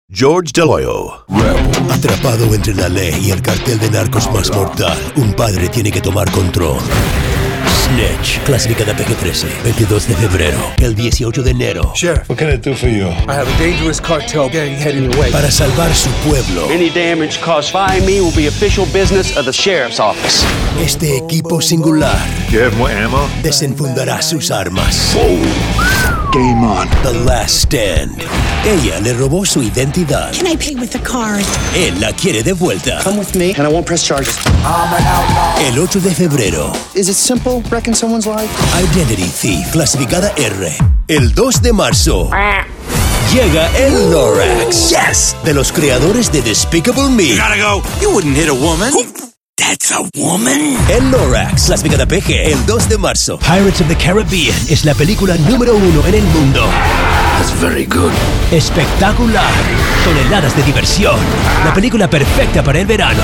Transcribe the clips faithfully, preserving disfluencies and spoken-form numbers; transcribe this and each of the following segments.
George Deloyo. Rebel. Atrapado entre la ley y el cartel de narcos más mortal, un padre tiene que tomar control. Snitch, clasificada P G trece, veintidós de febrero, el dieciocho de enero. Sheriff, what can I do for you? I have a dangerous cartel gang heading your way. Para salvar su pueblo. Any damage caused by me will be official business of the sheriff's office. Este equipo singular. You have more ammo? Desenfundará sus armas. Oh. Game on. The Last Stand. Ella le robó su identidad. Can I pay with a card? Él la quiere de vuelta. Come with me and I won't press charges. I'm an outlaw. El ocho de febrero. Is it simple, wrecking someone's life? Identity Thief, clasificada R. El dos de marzo. Llega el Lorax. Yes! De los creadores de Despicable Me. You gotta go. You wouldn't hit a woman. That's a woman. El Lorax, clasificada P G, el dos de marzo. Pirates of the Caribbean es la película número uno en el mundo. That's very good. Espectacular. Toneladas de diversión. La película perfecta para el verano.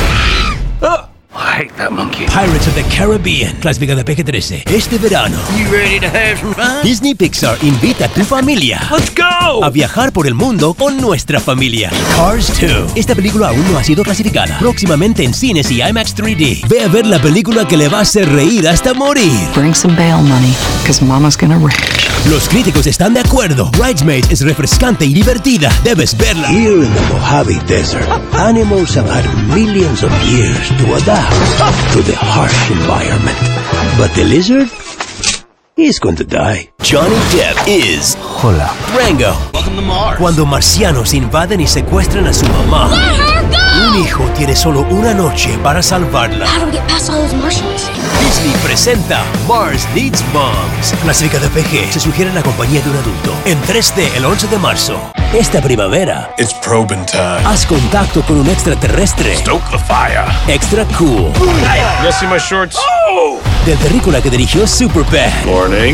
Oh, I hate that monkey. Pirates of the Caribbean, clasificada P G trece. Este verano, You ready to have some fun? Disney Pixar invita a tu familia Let's go! a viajar por el mundo con nuestra familia. Cars dos. Esta película aún no ha sido clasificada. Próximamente en cines y IMAX tres D. Ve a ver la película que le va a hacer reír hasta morir. Bring some bail money, because Mama's gonna rage. Los críticos están de acuerdo. Bridesmaids es refrescante y divertida. Debes verla. Here in the Mojave Desert, animals have had millions of years to adapt to the harsh environment. But the lizard, he's going to die. Johnny Depp is Hola. Rango. Welcome to Mars. Cuando marcianos invaden y secuestran a su mamá. Un hijo tiene solo una noche para salvarla. How do we get past all those Martians? Disney presenta Mars Needs Moms. Clasificada P G. Se sugiere la compañía de un adulto. En tres D el once de marzo. Esta primavera, It's probing time. haz contacto con un extraterrestre. Stoke the fire. Extra cool. You see my shorts? Del terrícola que dirigió Superbad. Morning.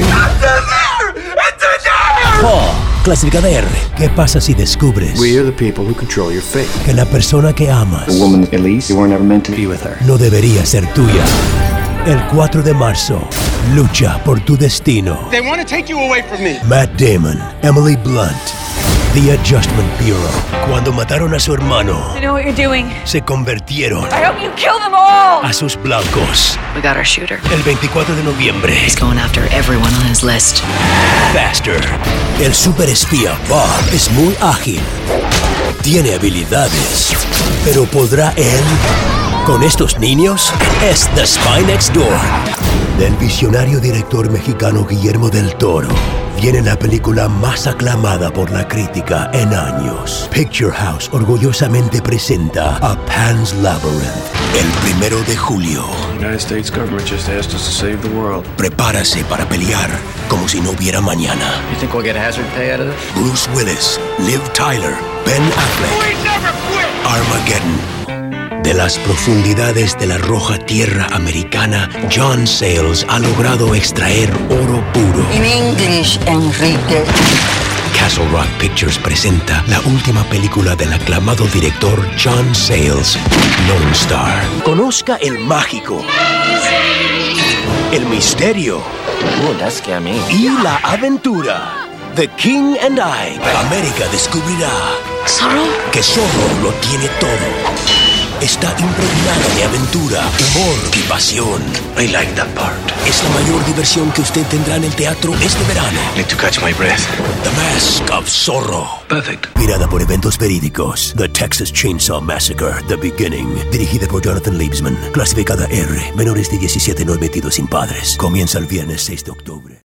Paul. Clasificada R. ¿Qué pasa si descubres We are the people who control your fate. que la persona que amas The woman, Elise, you were never meant to be with her. no debería ser tuya? El cuatro de marzo, lucha por tu destino. They want to take you away from me. Matt Damon, Emily Blunt, The Adjustment Bureau. Cuando mataron a su hermano, I know what you're doing. se convirtieron I hope you kill them all. a sus blancos. We got our shooter. El veinticuatro de noviembre, He's going after everyone on his list. Faster. El superespía Bob es muy ágil. Tiene habilidades. Pero ¿podrá él con estos niños? Es The Spy Next Door. Del visionario director mexicano Guillermo del Toro viene la película más aclamada por la crítica en años. Picture House orgullosamente presenta a Pan's Labyrinth el primero de julio. The United States government just asked us to save the world. Prepárase para pelear como si no hubiera mañana. You think we'll get hazard pay out of this? Bruce Willis, Liv Tyler, Ben Affleck, Armageddon. De las profundidades de la roja tierra americana, John Sayles ha logrado extraer oro puro. In English, Enrique. Castle Rock Pictures presenta la última película del aclamado director John Sayles, Lone Star. Conozca el mágico, el misterio Ooh, that scared me. y la aventura. The King and I. América descubrirá Sorrow? que Zorro lo tiene todo. Está impregnada de aventura, humor y pasión. I like that part. Es la mayor diversión que usted tendrá en el teatro este verano. Need to catch my breath. The Mask of Zorro. Perfect. Mirada por eventos verídicos. The Texas Chainsaw Massacre, The Beginning. Dirigida por Jonathan Liebsman. Clasificada R. Menores de diecisiete no admitidos sin padres. Comienza el viernes seis de octubre.